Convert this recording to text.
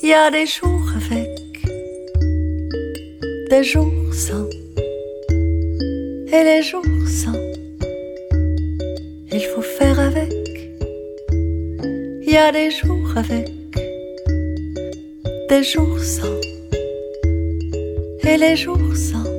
Il y a des jours avec, des jours sans, et les jours sans, il faut faire avec. Il y a des jours avec, des jours sans, et les jours sans,